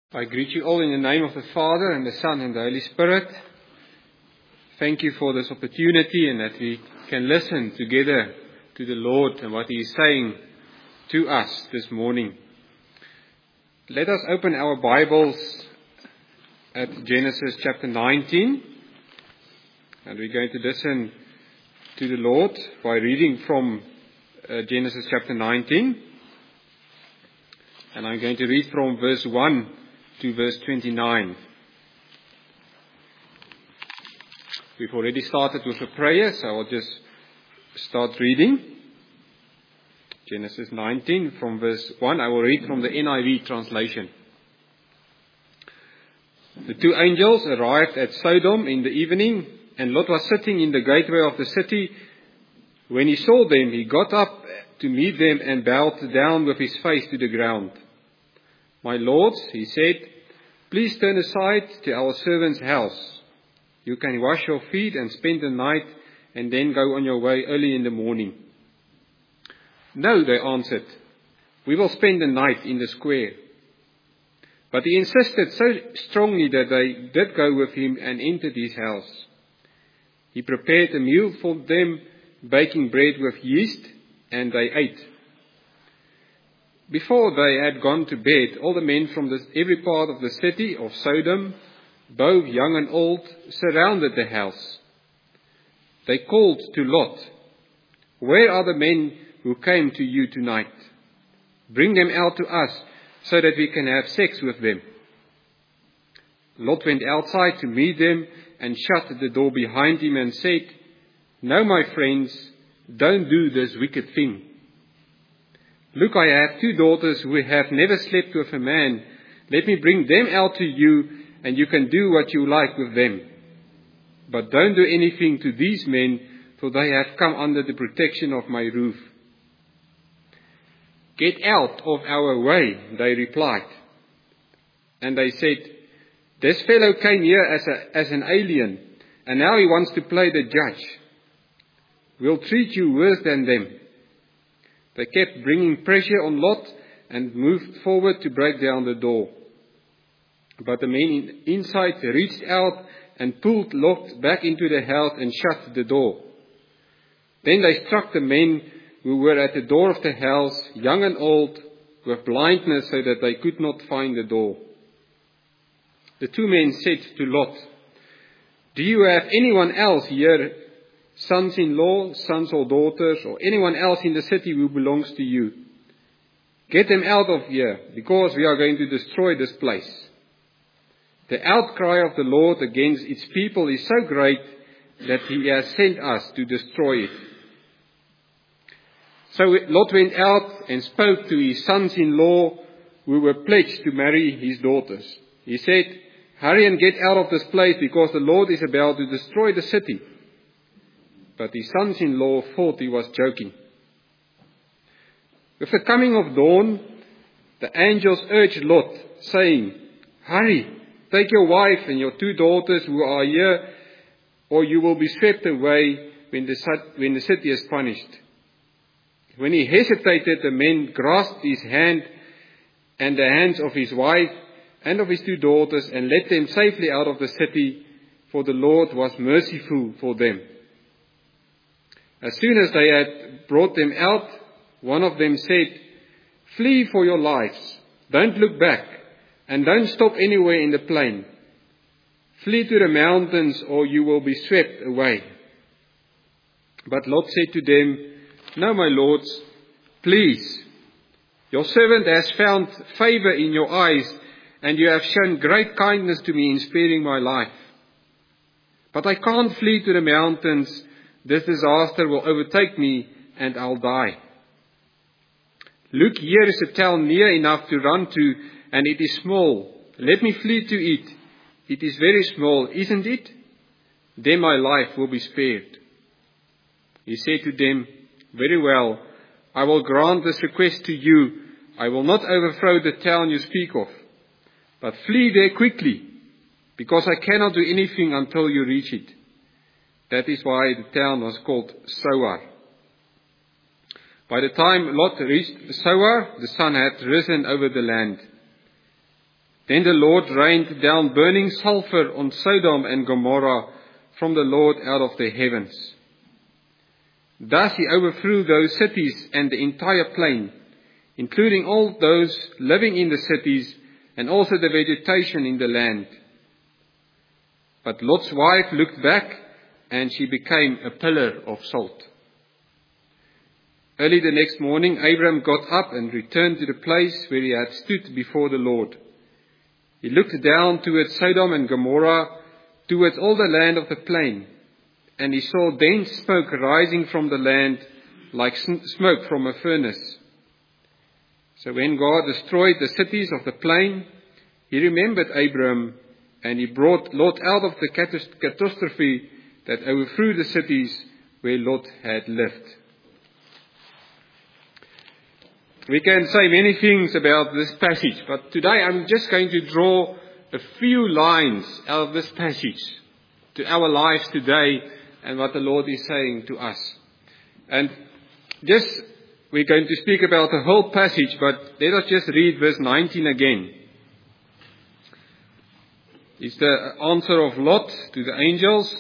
I greet you all in the name of the Father and the Son and the Holy Spirit. Thank you for this opportunity and that we can listen together to the Lord and what He is saying to us this morning. Let us open our Bibles at Genesis chapter 19. And we're going to listen to the Lord by reading from Genesis chapter 19. And I'm going to read from verse 1 to verse 29. We've already started with a prayer, so I'll just start reading. Genesis 19 from verse 1. I will read from the NIV translation. The two angels arrived at Sodom in the evening, and Lot was sitting in the gateway of the city. When he saw them, he got up to meet them and bowed down with his face to the ground. "My lords," he said, "please turn aside to our servant's house. You can wash your feet and spend the night and then go on your way early in the morning." "No," they answered, "we will spend the night in the square." But he insisted so strongly that they did go with him and entered his house. He prepared a meal for them, baking bread with yeast, and they ate. Before they had gone to bed, all the men from every part of the city of Sodom, both young and old, surrounded the house. They called to Lot, "Where are the men who came to you tonight? Bring them out to us so that we can have sex with them." Lot went outside to meet them and shut the door behind him and said, "No, my friends, don't do this wicked thing. Look, I have two daughters who have never slept with a man. Let me bring them out to you, and you can do what you like with them. But don't do anything to these men, for they have come under the protection of my roof." "Get out of our way," they replied. And they said, "This fellow came here as an alien, and now he wants to play the judge. We'll treat you worse than them." They kept bringing pressure on Lot and moved forward to break down the door. But the men inside reached out and pulled Lot back into the house and shut the door. Then they struck the men who were at the door of the house, young and old, with blindness so that they could not find the door. The two men said to Lot, "Do you have anyone else here, sons-in-law, sons or daughters, or anyone else in the city who belongs to you? Get them out of here, because we are going to destroy this place. The outcry of the Lord against its people is so great that He has sent us to destroy it." So Lot went out and spoke to his sons-in-law who were pledged to marry his daughters. He said, "Hurry and get out of this place, because the Lord is about to destroy the city." But his sons-in-law thought he was joking. With the coming of dawn, the angels urged Lot, saying, "Hurry, take your wife and your two daughters who are here, or you will be swept away when the city is punished." When he hesitated, the men grasped his hand and the hands of his wife and of his two daughters and led them safely out of the city, for the Lord was merciful for them. As soon as they had brought them out, one of them said, "Flee for your lives. Don't look back, and don't stop anywhere in the plain. Flee to the mountains, or you will be swept away." But Lot said to them, "No, my lords, please. Your servant has found favor in your eyes, and you have shown great kindness to me in sparing my life. But I can't flee to the mountains. This disaster will overtake me, and I'll die. Look, here is a town near enough to run to, and it is small. Let me flee to it. It is very small, isn't it? Then my life will be spared." He said to them, "Very well, I will grant this request to you. I will not overthrow the town you speak of. But flee there quickly, because I cannot do anything until you reach it." That is why the town was called Zoar. By the time Lot reached Zoar, the sun had risen over the land. Then the Lord rained down burning sulfur on Sodom and Gomorrah from the Lord out of the heavens. Thus he overthrew those cities and the entire plain, including all those living in the cities and also the vegetation in the land. But Lot's wife looked back, and she became a pillar of salt. Early the next morning, Abram got up and returned to the place where he had stood before the Lord. He looked down towards Sodom and Gomorrah, towards all the land of the plain, and he saw dense smoke rising from the land like smoke from a furnace. So when God destroyed the cities of the plain, he remembered Abram, and he brought Lot out of the catastrophe that overthrew the cities where Lot had lived. We can say many things about this passage, but today I'm just going to draw a few lines out of this passage to our lives today and what the Lord is saying to us. And we're going to speak about the whole passage, but let us just read verse 19 again. It's the answer of Lot to the angels.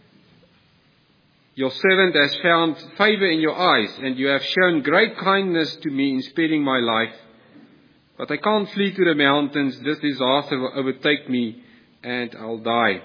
Your servant has found favor in your eyes, and you have shown great kindness to me in sparing my life. But I can't flee to the mountains. This disaster will overtake me, and I'll die.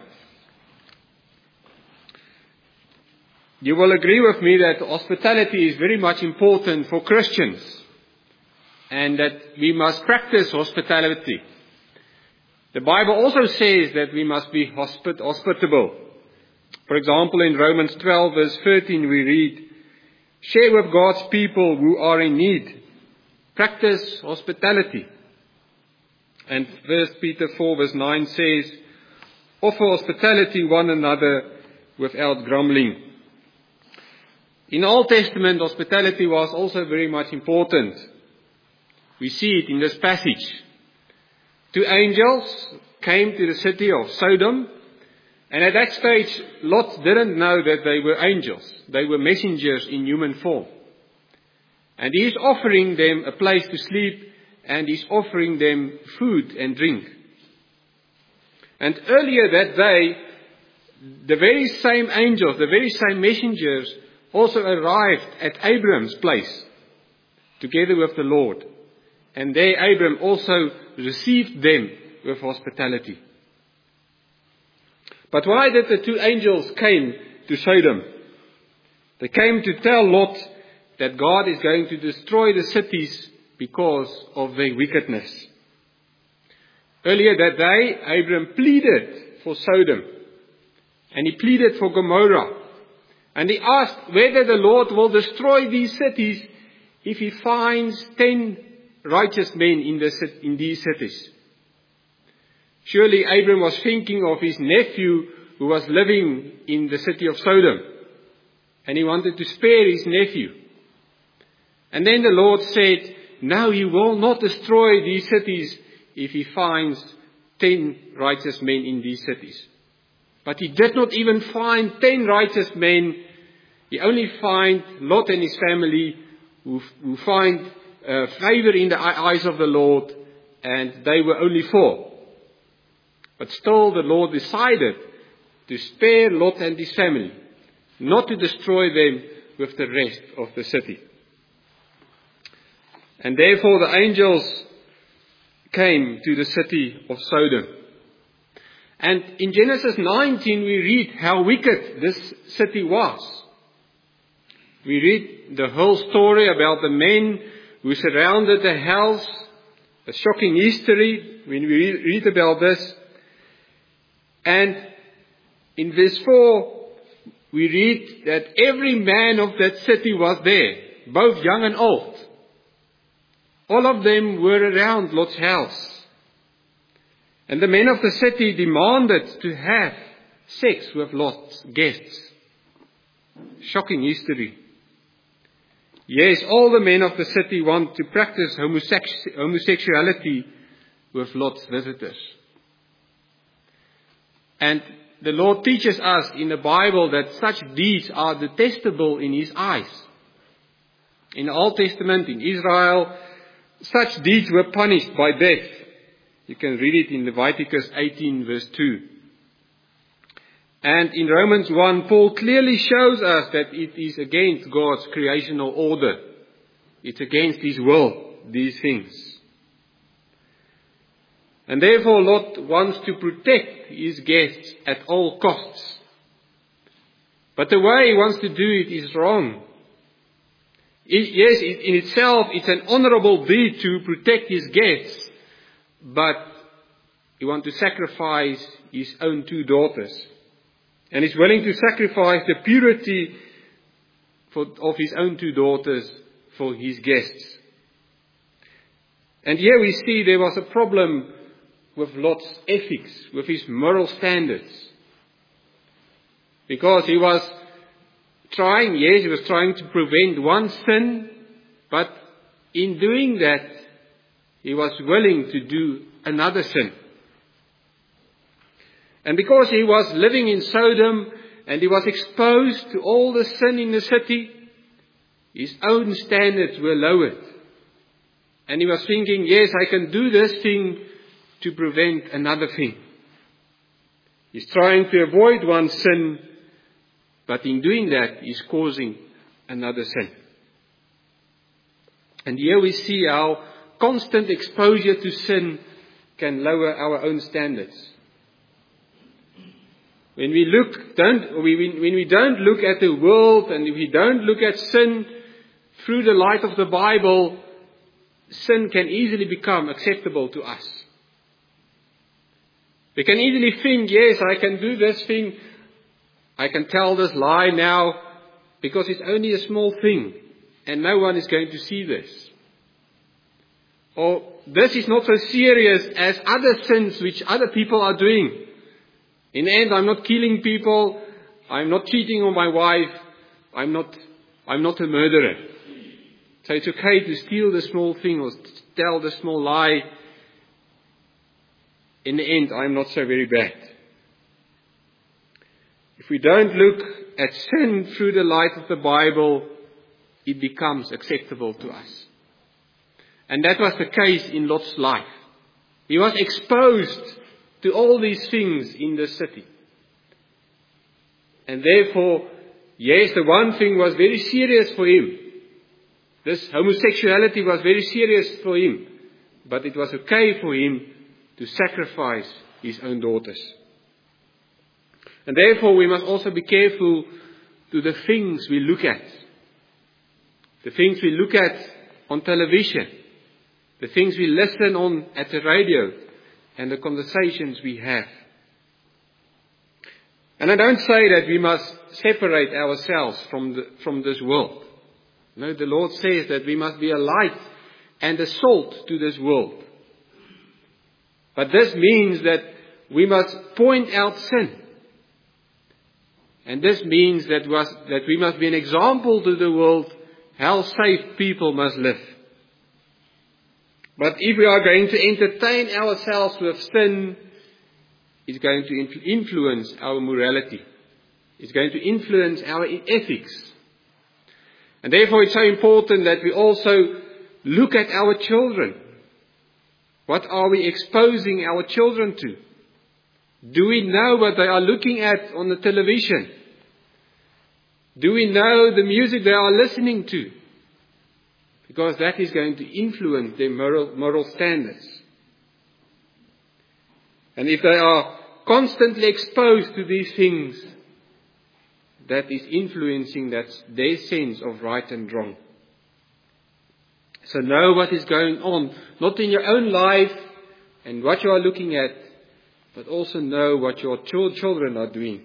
You will agree with me that hospitality is very much important for Christians, and that we must practice hospitality. The Bible also says that we must be hospitable. For example, in Romans 12 verse 13 we read, "Share with God's people who are in need. Practice hospitality." And 1 Peter 4 verse 9 says, "Offer hospitality one another without grumbling." In the Old Testament, hospitality was also very much important. We see it in this passage. 2 angels came to the city of Sodom. And at that stage, Lot didn't know that they were angels. They were messengers in human form. And he's offering them a place to sleep, and he's offering them food and drink. And earlier that day, the very same angels, the very same messengers, also arrived at Abram's place, together with the Lord. And there Abram also received them with hospitality. But why did the 2 angels came to Sodom? They came to tell Lot that God is going to destroy the cities because of their wickedness. Earlier that day, Abram pleaded for Sodom, and he pleaded for Gomorrah, and he asked whether the Lord will destroy these cities if he finds 10 righteous men in these cities. Surely Abram was thinking of his nephew who was living in the city of Sodom. And he wanted to spare his nephew. And then the Lord said, "No, he will not destroy these cities if he finds 10 righteous men in these cities." But he did not even find 10 righteous men. He only found Lot and his family who find favor in the eyes of the Lord. And they were only 4. But still the Lord decided to spare Lot and his family, not to destroy them with the rest of the city. And therefore the angels came to the city of Sodom. And in Genesis 19 we read how wicked this city was. We read the whole story about the men who surrounded the house, a shocking history when we read about this. And in verse 4, we read that every man of that city was there, both young and old. All of them were around Lot's house. And the men of the city demanded to have sex with Lot's guests. Shocking history. Yes, all the men of the city want to practice homosexuality with Lot's visitors. And the Lord teaches us in the Bible that such deeds are detestable in His eyes. In the Old Testament, in Israel, such deeds were punished by death. You can read it in Leviticus 18 verse 2. And in Romans 1, Paul clearly shows us that it is against God's creational order. It's against His will, these things. And therefore Lot wants to protect his guests at all costs. But the way he wants to do it is wrong. Yes, in itself it's an honorable deed to protect his guests, but he wants to sacrifice his own 2 daughters. And he's willing to sacrifice the purity of his own 2 daughters for his guests. And here we see there was a problem with Lot's ethics, with his moral standards. Because he was trying to prevent one sin, but in doing that, he was willing to do another sin. And because he was living in Sodom, and he was exposed to all the sin in the city, his own standards were lowered. And he was thinking, yes, I can do this thing to prevent another thing. He's trying to avoid one sin, but in doing that, he's causing another sin. And here we see how constant exposure to sin can lower our own standards. When we don't look at the world, and if we don't look at sin through the light of the Bible, sin can easily become acceptable to us. We can easily think, yes, I can do this thing, I can tell this lie now, because it's only a small thing, and no one is going to see this. Or, this is not so serious as other sins which other people are doing. In the end, I'm not killing people, I'm not cheating on my wife, I'm not a murderer. So it's okay to steal the small thing or tell the small lie. In the end, I'm not so very bad. If we don't look at sin through the light of the Bible, it becomes acceptable to us. And that was the case in Lot's life. He was exposed to all these things in the city. And therefore, yes, the one thing was very serious for him. This homosexuality was very serious for him. But it was okay for him to sacrifice his own daughters. And therefore we must also be careful to the things we look at. The things we look at on television. The things we listen on at the radio. And the conversations we have. And I don't say that we must separate ourselves from this world. No, the Lord says that we must be a light and a salt to this world. But this means that we must point out sin. And this means that we must be an example to the world how safe people must live. But if we are going to entertain ourselves with sin, it's going to influence our morality. It's going to influence our ethics. And therefore it's so important that we also look at our children. What are we exposing our children to? Do we know what they are looking at on the television? Do we know the music they are listening to? Because that is going to influence their moral standards. And if they are constantly exposed to these things, that is influencing their sense of right and wrong. So know what is going on, not in your own life and what you are looking at, but also know what your children are doing.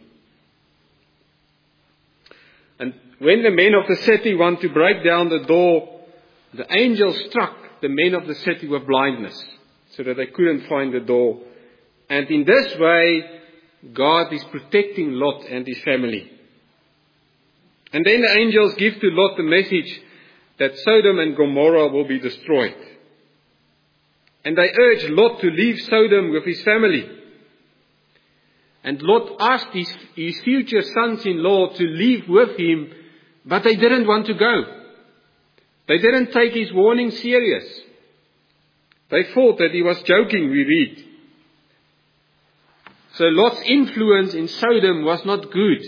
And when the men of the city want to break down the door, the angel struck the men of the city with blindness, so that they couldn't find the door. And in this way, God is protecting Lot and his family. And then the angels give to Lot the message that Sodom and Gomorrah will be destroyed. And they urge Lot to leave Sodom with his family. And Lot asked his future sons-in-law to leave with him, but they didn't want to go. They didn't take his warning serious. They thought that he was joking, we read. So Lot's influence in Sodom was not good.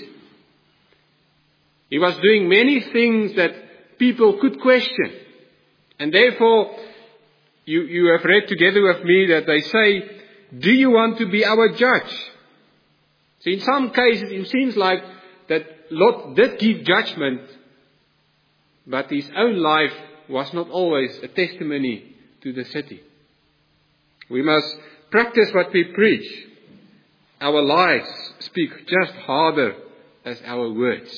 He was doing many things that people could question. And therefore, you have read together with me that they say, do you want to be our judge? So in some cases it seems like that Lot did give judgment, but his own life was not always a testimony to the city. We must practice what we preach. Our lives speak just harder as our words.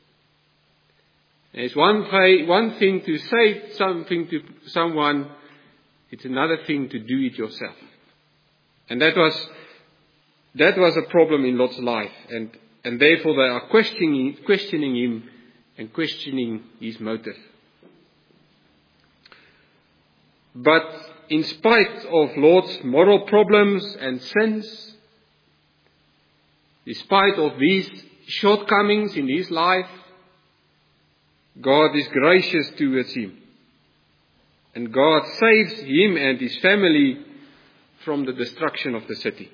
It's one thing to say something to someone, it's another thing to do it yourself. And that was a problem in Lot's life, and therefore they are questioning him and questioning his motive. But in spite of Lot's moral problems and sins, despite of these shortcomings in his life, God is gracious towards him. And God saves him and his family from the destruction of the city.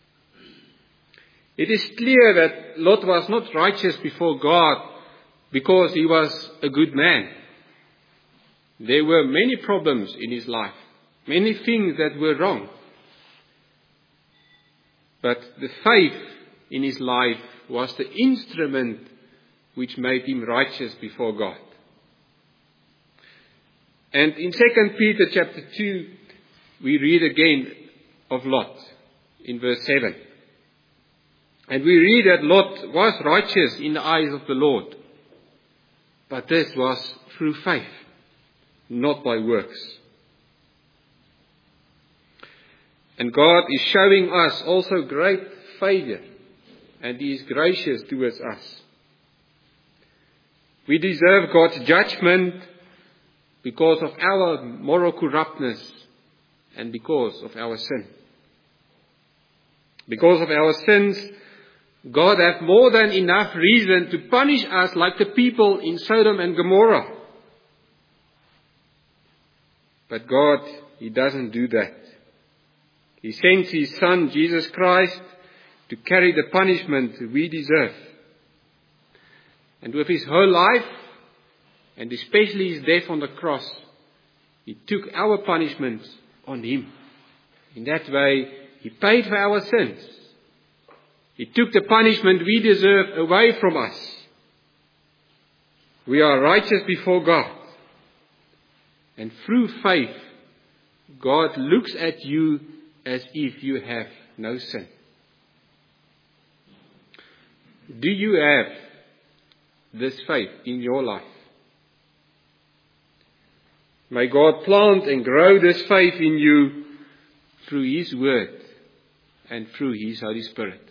It is clear that Lot was not righteous before God because he was a good man. There were many problems in his life, many things that were wrong. But the faith in his life was the instrument which made him righteous before God. And in 2 Peter chapter 2, we read again of Lot in verse 7. And we read that Lot was righteous in the eyes of the Lord. But this was through faith, not by works. And God is showing us also great favor, and He is gracious towards us. We deserve God's judgment because of our moral corruptness and because of our sin. Because of our sins, God has more than enough reason to punish us like the people in Sodom and Gomorrah. But God, He doesn't do that. He sends His Son, Jesus Christ, to carry the punishment we deserve. And with His whole life, and especially His death on the cross, He took our punishment on Him. In that way, He paid for our sins. He took the punishment we deserve away from us. We are righteous before God. And through faith, God looks at you as if you have no sin. Do you have this faith in your life? May God plant and grow this faith in you through His Word and through His Holy Spirit.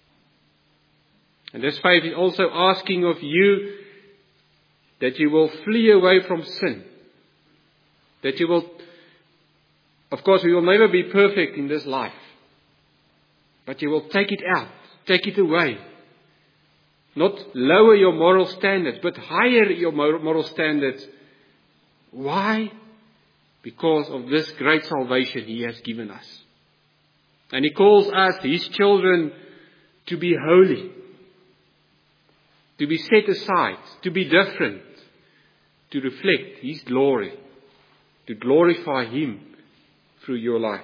And this faith is also asking of you that you will flee away from sin. That you will, of course, we will never be perfect in this life. But you will take it out, take it away. Not lower your moral standards, but higher your moral standards. Why? Because of this great salvation He has given us. And He calls us, His children, to be holy. To be set aside, to be different, to reflect His glory, to glorify Him through your life.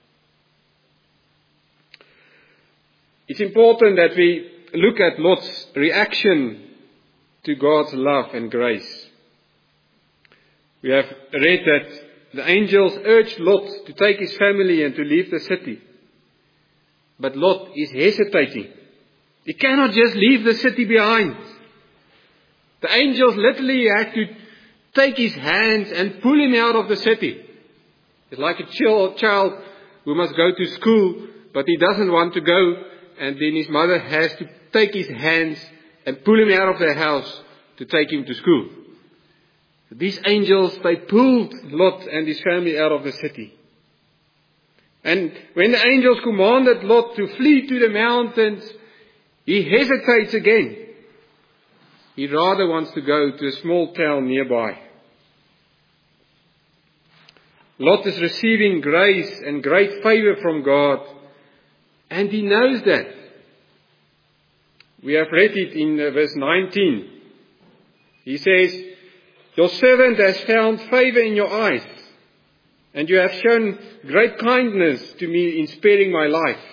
It's important that we look at Lot's reaction to God's love and grace. We have read that the angels urged Lot to take his family and to leave the city. But Lot is hesitating. He cannot just leave the city behind. The angels literally had to take his hands and pull him out of the city. It's like a child who must go to school, but he doesn't want to go, and then his mother has to take his hands and pull him out of the house to take him to school. These angels, they pulled Lot and his family out of the city. And when the angels commanded Lot to flee to the mountains, he hesitates again. He rather wants to go to a small town nearby. Lot is receiving grace and great favor from God, and he knows that. We have read it in verse 19. He says, "Your servant has found favor in your eyes, and you have shown great kindness to me in sparing my life."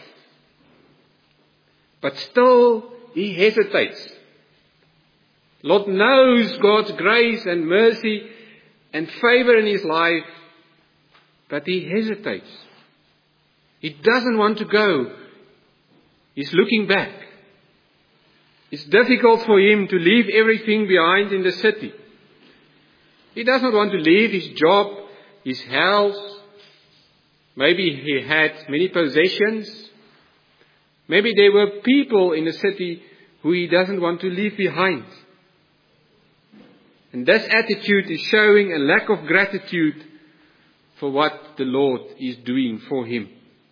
But still, he hesitates. Lot knows God's grace and mercy and favor in his life, but he hesitates. He doesn't want to go. He's looking back. It's difficult for him to leave everything behind in the city. He doesn't want to leave his job, his house. Maybe he had many possessions. Maybe there were people in the city who he doesn't want to leave behind. And this attitude is showing a lack of gratitude for what the Lord is doing for him.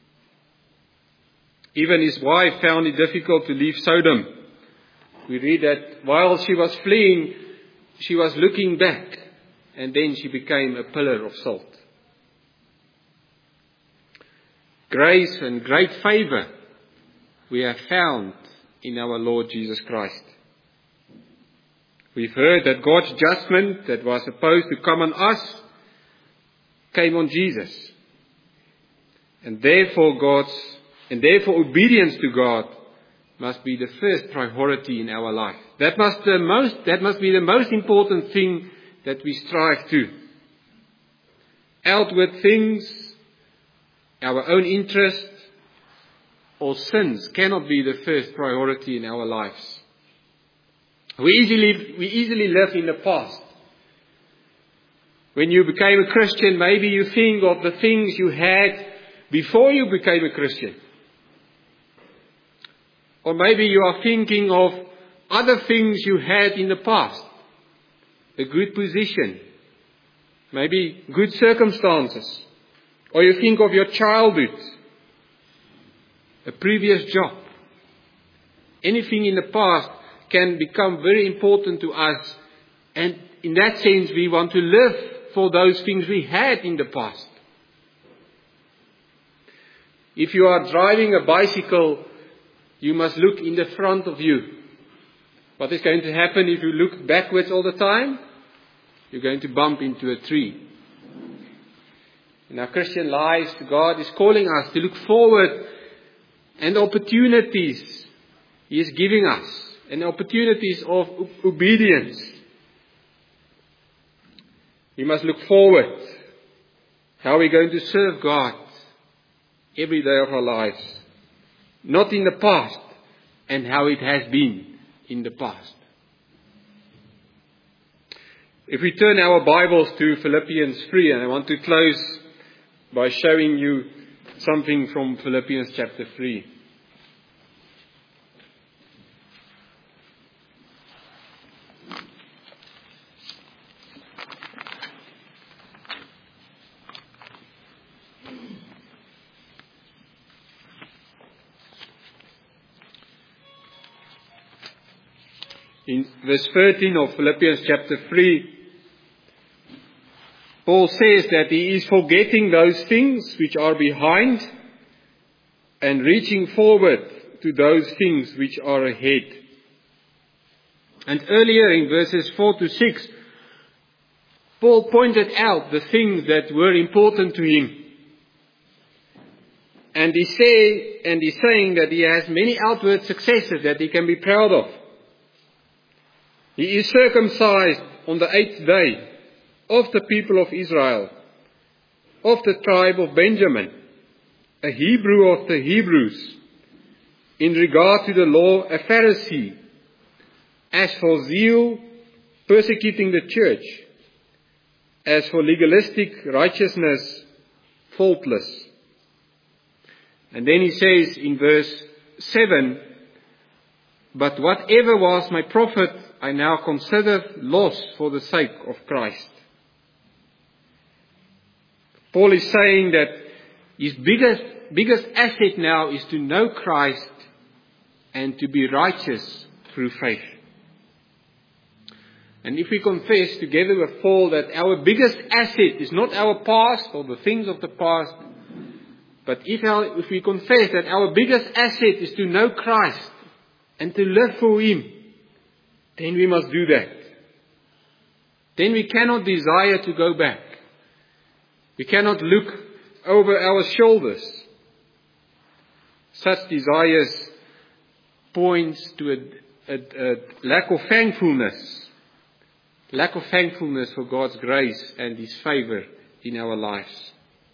Even his wife found it difficult to leave Sodom. We read that while she was fleeing, she was looking back, and then she became a pillar of salt. Grace and great favor we have found in our Lord Jesus Christ. We've heard that God's judgment that was supposed to come on us came on Jesus. And therefore obedience to God must be the first priority in our life. That must be the most important thing that we strive to. Outward things, our own interest, or sins cannot be the first priority in our lives. We easily live in the past. When you became a Christian, maybe you think of the things you had before you became a Christian. Or maybe you are thinking of other things you had in the past. A good position. Maybe good circumstances. Or you think of your childhood. A previous job. Anything in the past can become very important to us. And in that sense, we want to live for those things we had in the past. If you are driving a bicycle, you must look in the front of you. What is going to happen if you look backwards all the time? You're going to bump into a tree. In our Christian lives, God is calling us to look forward and opportunities He is giving us. And opportunities of obedience. We must look forward. How are we going to serve God every day of our lives? Not in the past and how it has been in the past. If we turn our Bibles to Philippians 3, and I want to close by showing you something from Philippians chapter 3. In verse 13 of Philippians chapter 3, Paul says that he is forgetting those things which are behind and reaching forward to those things which are ahead. And earlier in verses 4 to 6, Paul pointed out the things that were important to him. And he's saying that he has many outward successes that he can be proud of. He is circumcised on the 8th day of the people of Israel, of the tribe of Benjamin, a Hebrew of the Hebrews, in regard to the law, a Pharisee, as for zeal, persecuting the church, as for legalistic righteousness, faultless. And then he says in verse 7, but whatever was my profit, I now consider loss for the sake of Christ. Paul is saying that his biggest asset now is to know Christ and to be righteous through faith. And if we confess together with Paul that our biggest asset is not our past or the things of the past, but if we confess that our biggest asset is to know Christ and to live for Him, then we must do that. Then we cannot desire to go back. We cannot look over our shoulders. Such desires points to a lack of thankfulness. Lack of thankfulness for God's grace and His favor in our lives.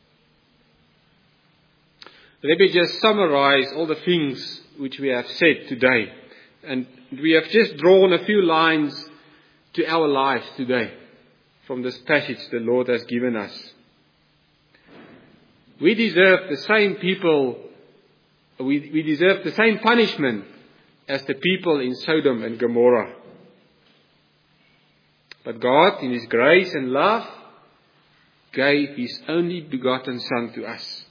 Let me just summarize all the things which we have said today. And we have just drawn a few lines to our lives today from this passage the Lord has given us. We deserve the same we deserve the same punishment as the people in Sodom and Gomorrah. But God, in His grace and love, gave His only begotten Son to us.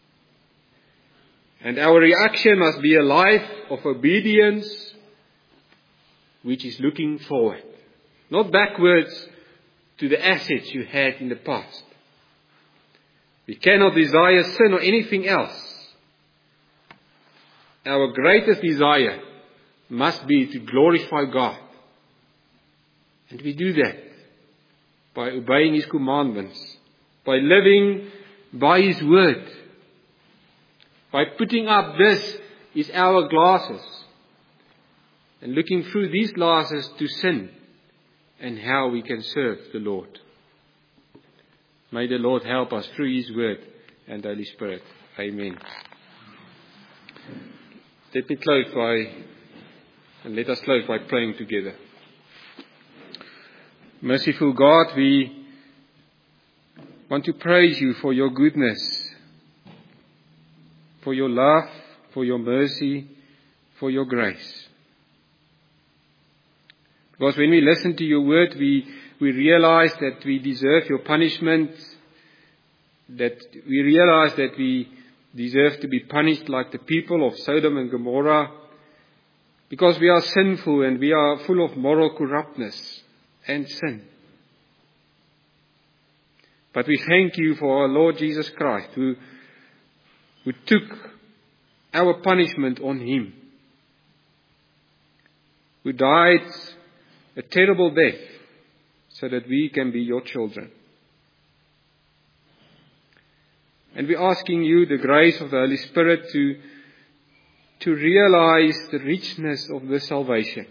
And our reaction must be a life of obedience, which is looking forward, not backwards to the assets you had in the past. We cannot desire sin or anything else. Our greatest desire must be to glorify God. And we do that by obeying His commandments, by living by His word, by putting up this is our glasses and looking through these glasses to sin and how we can serve the Lord. May the Lord help us through His word and Holy Spirit. Amen. Let us close by praying together. Merciful God, we want to praise You for Your goodness, for Your love, for Your mercy, for Your grace. Because when we listen to Your word, we realize that we deserve Your punishment, that we realize that we deserve to be punished like the people of Sodom and Gomorrah, because we are sinful and we are full of moral corruptness and sin. But we thank You for our Lord Jesus Christ, who took our punishment on Him, who died a terrible death so that we can be Your children. And we're asking You, the grace of the Holy Spirit, to realize the richness of this salvation.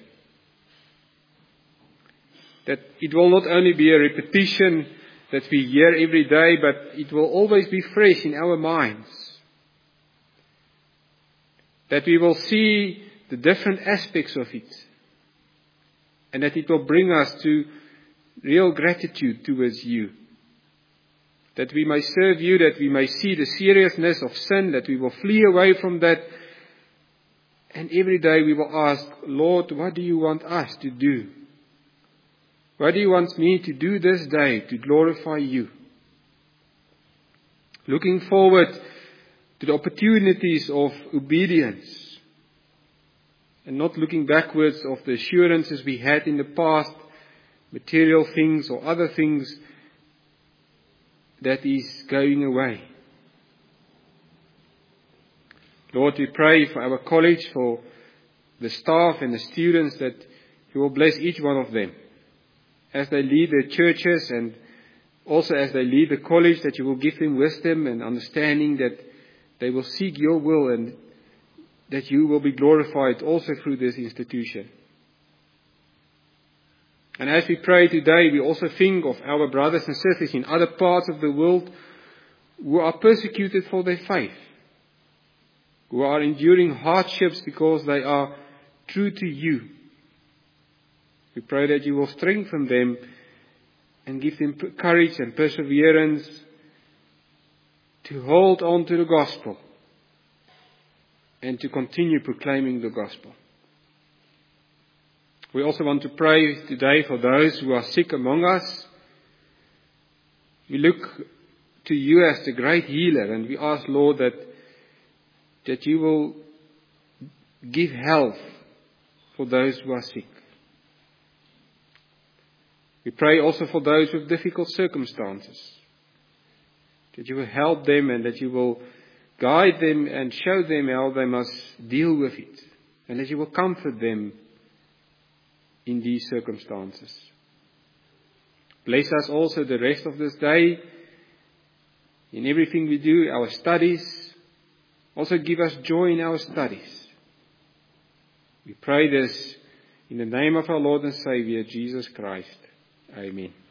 That it will not only be a repetition that we hear every day, but it will always be fresh in our minds. That we will see the different aspects of it. And that it will bring us to real gratitude towards You. That we may serve You, that we may see the seriousness of sin, that we will flee away from that. And every day we will ask, Lord, what do You want us to do? What do You want me to do this day to glorify You? Looking forward to the opportunities of obedience. And not looking backwards of the assurances we had in the past, material things or other things that is going away. Lord, we pray for our college, for the staff and the students, that You will bless each one of them as they lead their churches, and also as they lead the college, that You will give them wisdom and understanding, that they will seek Your will and that You will be glorified also through this institution. And as we pray today, we also think of our brothers and sisters in other parts of the world who are persecuted for their faith, who are enduring hardships because they are true to You. We pray that You will strengthen them and give them courage and perseverance to hold on to the gospel and to continue proclaiming the gospel. We also want to pray today for those who are sick among us. We look to You as the great healer, and we ask, Lord, that You will give health for those who are sick. We pray also for those with difficult circumstances, that you will help them and that you will guide them and show them how they must deal with it, and that you will comfort them in these circumstances. Bless us also the rest of this day, in everything we do, our studies. Also give us joy in our studies. We pray this in the name of our Lord and Savior, Jesus Christ. Amen.